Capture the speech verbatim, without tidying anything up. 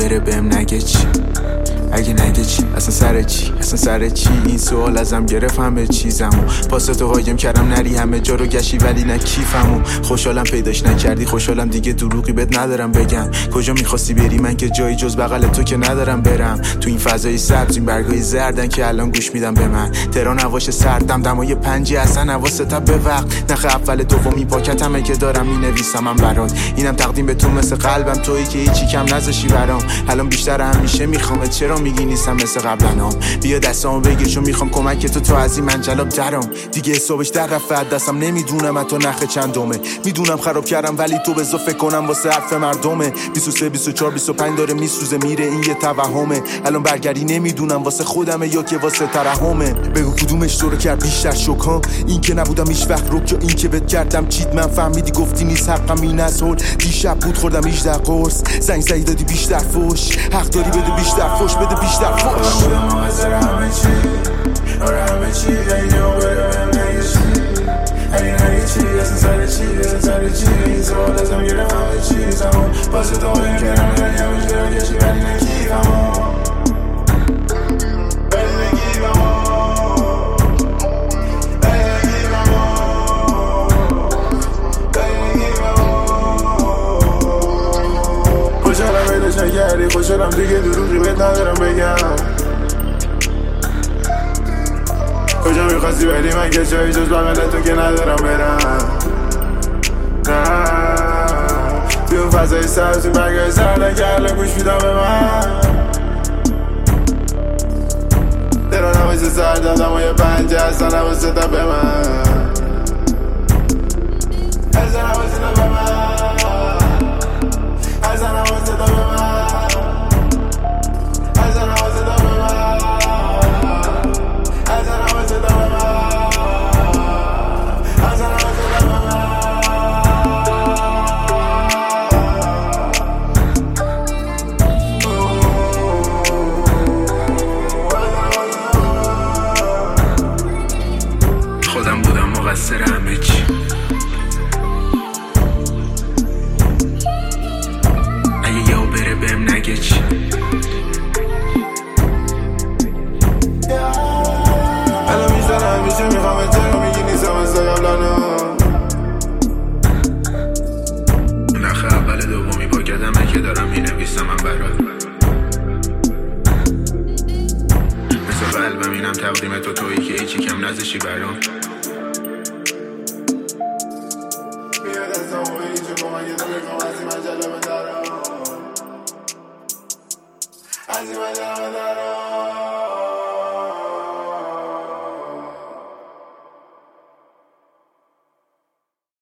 بره بهم نگه چی، اگه نگه چی اصلا سر چی، اصلا سر چی این سوال ازم گرفت همه چیزمو پاسه تو قایم کردم نری همه جا رو گشی ولی نه کیفمو خوشحالم پیداش نکردی، خوشحالم دیگه دروغی بهت ندارم بگم. کجا میخواستی بری من که جایی جز بغل تو که ندارم برم، تو این فضای سبز این برگای زردن که الان گوش میدم به من. تهران هواش سردم دمای پنجی اصلا حواست به وقت، نخ اول دومی پاکتمه که دارم مینویسم من برات، اینم تقدیم به تو مثل قلبم تویی که هیچی کم نذاشی برام. الان بیشتر همیشه میخوام، چرا میگی نیستم مثل قبلنام؟ بیا دستامو بگیر چون میخوام کمک تو تو از این منجلاب درام. دیگه حسابش در رفت دستم نمیدونم حتی نخ چندمه، میدونم خراب کردم ولی تو بذار فکر کنم واسه حرف مردمه. بیست و سه بیست و چهار بیست و پنج داره میسوزه میره این یه توهمه، الان برگردی نمیدونم واسه خودمه یا که واسه ترحمه. بگو کدومش تو رو کرد بیشتر شوک ها، این که نبودم هیچ وقت روک یا این که بهت کردم چیت من فهمیدی گفتی نیست حقم این از هول. دیشب بود خوردم هجده قرص زنگ زدی دادی بیشتر فوش، حق داری بده بیشتر فوش بده بیشتر فوش. بودم مقصر همه چی آره همه چی اگه نمو بره بهم نگه چی، اگه نگه چی اصلا سر چی اصلا سر چی این سوال ازم گرفت همه چیزمو پاسه تو قایم کردم نری همه جا رو گشی ولی نه کیفمو ولی نه کیفمو خوشحالم پیداش نکردی، خوشحالم دیگه دروغی بهت ندارم بگم. کجا میخواستی بری من که جایی جز بغل تو که ندارم برم، توی اون فضای سبز توی برگای سردن که الان گوش میدم به من. تهران هواش سردم دمای پنجه اصلا حواست به من، اصلا حواست به من، اصلا حواست به من، اصلا حواست به من، اصلا حواست به من، اصلا حواست به من. خودم بودم مقصر همه چی، اگه یهو بره بهم نگه چی. الان میزنم همیشه میخوام چرا میگی نیستم مثل قبلنو، نخ اول دومی پاکتمه که دارم مینویسم من برات، مثل قلبم اینم تقدیم تو تویی که هیچی کم نذاشی برام. بیا دستامو بگی چون کمک تو میخوام از این منجلاب درام، از این منجلاب درام.